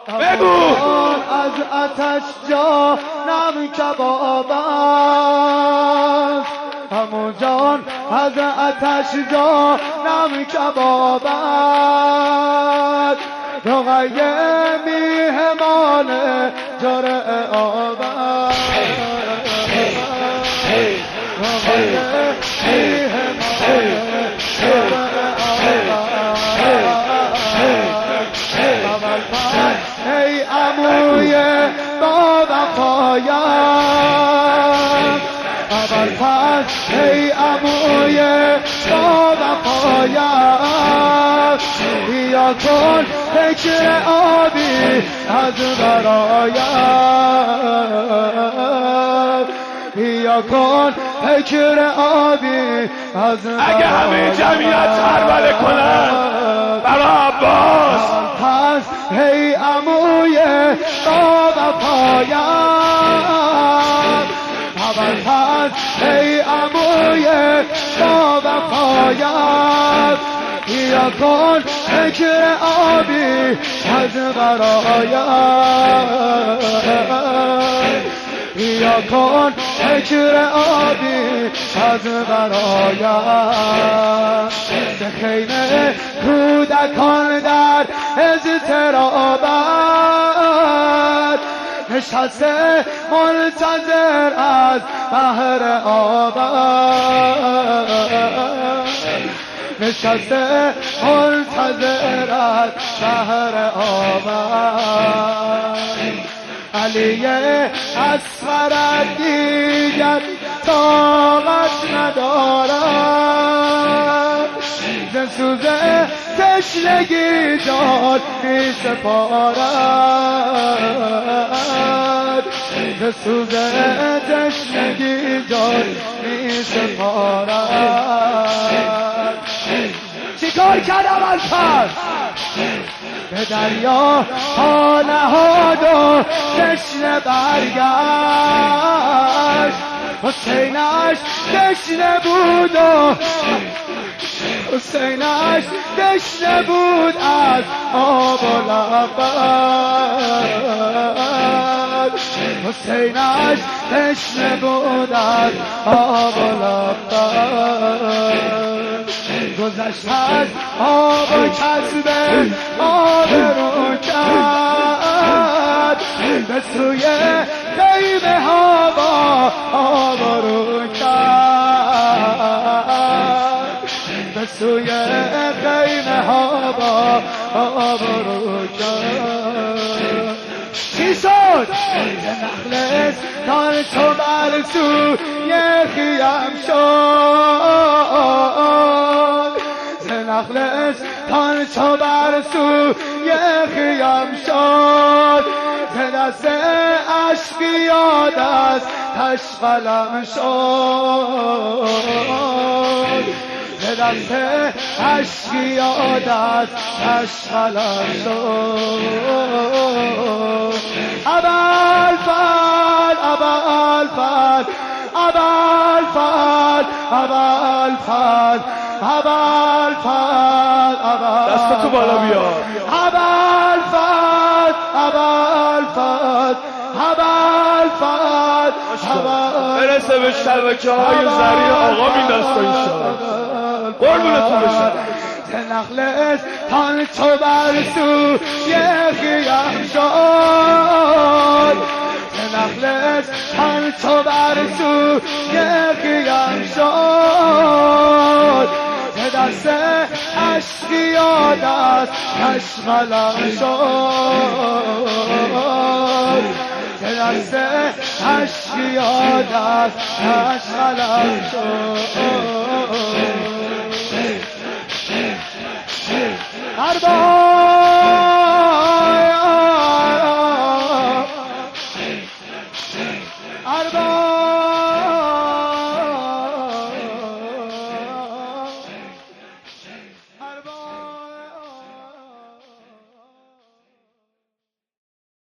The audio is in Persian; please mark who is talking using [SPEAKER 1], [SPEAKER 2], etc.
[SPEAKER 1] بگو
[SPEAKER 2] از آتش جانم کباب است، همون جان از آتش جانم کباب است، رقیه میهمان جرعه آب است، رقیه میهمان جرعه آب است. ای عموی با وفایم اول پس، ای عموی با وفایم بیا کن فکر آبی از برایم، بیا کن فکر آبی از برایم.
[SPEAKER 1] اگه همه جمعیت هربله کنن برا عباس،
[SPEAKER 2] پس ای عموی با وفایم اول پس، ای عموی با وفایم بیا کن فکر آبی از برایم، بیا کن فکر آبی از برایم. به خیمه کودکان در اضطرابت نشسته منتظر از بحر آبت، نشسته منتظر از بحر آبت. علی اصغر دیگر طاقت ندارد، ز سوز تشنگی جان می سپارد، ز سوز تشنگی جان می سپارد. چی کار کردم از پس؟ به دریا ها نهاد و تشنه برگشت، حسینش تشنه بود و حسینش تشنه بود از آب و لبن، حسینش تشنه بود از آب و لبن. گذشت از آب و کسب آب رو کرد، به سوی خیمه ها با آب رو کرد، به سوی خیمه ها با آب رو کرد. چی شد؟ نخلستان تو بر سوی خیم شد، نخلستان تو بر سوی خیم شد، ز دست اشقیا دستش قلم شد، ز دست اشقیا دستش قلم شد. ابوالفضل ابوالفضل ابوالفضل ابوالفضل ابوالفضل
[SPEAKER 1] دستتو بالا بیار.
[SPEAKER 2] ابوالفضل ابوالفضل ابوالفضل
[SPEAKER 1] برسه به شبکه‌های ذریع آقا این دستا ایشالله. قربونتون بشه.
[SPEAKER 2] نخلستان تو بر سوی خیم شد، نخلستان تو بر سوی خیم شد، دست اشقیا دستش قلم شد، دست اشقیا دستش قلم شد. ارباب